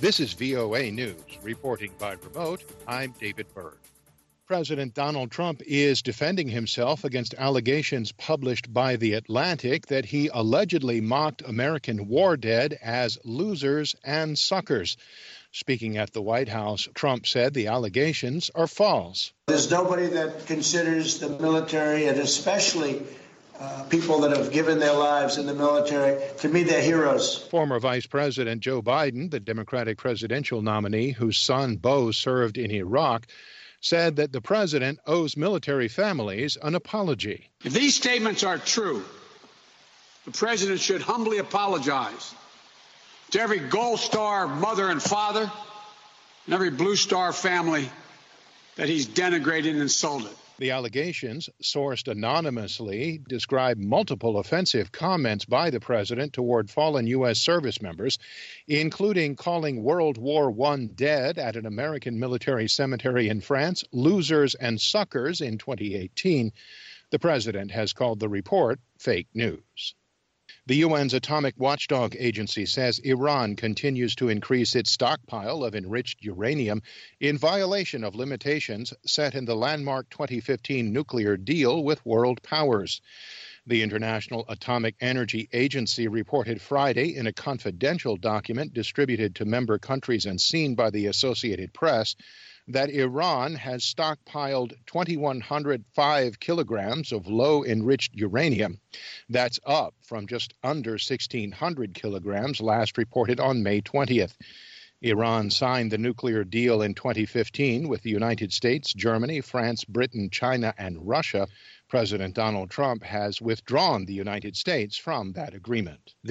This is VOA News. Reporting by remote, I'm David Byrd. President Donald Trump is defending himself against allegations published by The Atlantic that he allegedly mocked American war dead as losers and suckers. Speaking at the White House, Trump said the allegations are false. There's nobody that considers the military, and especially people that have given their lives in the military, to me, they're heroes. Former Vice President Joe Biden, the Democratic presidential nominee whose son Beau served in Iraq, said that the president owes military families an apology. If these statements are true, the president should humbly apologize to every Gold Star mother and father and every Blue Star family that he's denigrated and insulted. The allegations, sourced anonymously, describe multiple offensive comments by the president toward fallen U.S. service members, including calling World War I dead at an American military cemetery in France losers and suckers in 2018. The president has called the report fake news. The UN's atomic watchdog agency says Iran continues to increase its stockpile of enriched uranium in violation of limitations set in the landmark 2015 nuclear deal with world powers. The International Atomic Energy Agency reported Friday in a confidential document distributed to member countries and seen by the Associated Press that Iran has stockpiled 2,105 kilograms of low-enriched uranium. That's up from just under 1,600 kilograms last reported on May 20th. Iran signed the nuclear deal in 2015 with the United States, Germany, France, Britain, China, and Russia. President Donald Trump has withdrawn the United States from that agreement.